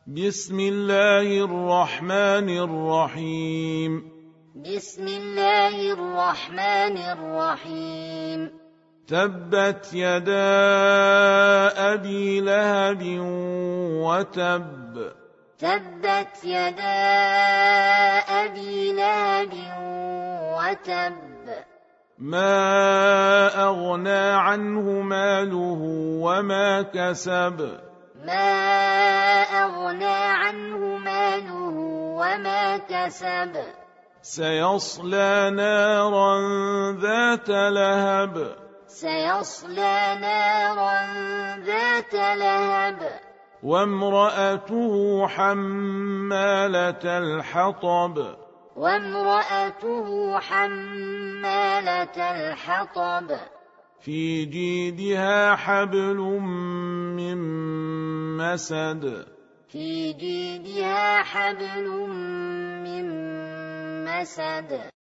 بسم الله الرحمن الرحيم. بسم الله الرحمن الرحيم. تبت يدا أبي لهب وتب. تبت يدا أبي لهب وتب. ما أغنى عنه ماله وما كسب. ما أغنى عنه ماله وما كسب. سيصلى نارا ذات لهب. سيصلى نارا ذات لهب. وامرأته حمالة الحطب. وامرأته حمالة الحطب. في جيدها حبل من مسد. في جيدها حبل من مسد.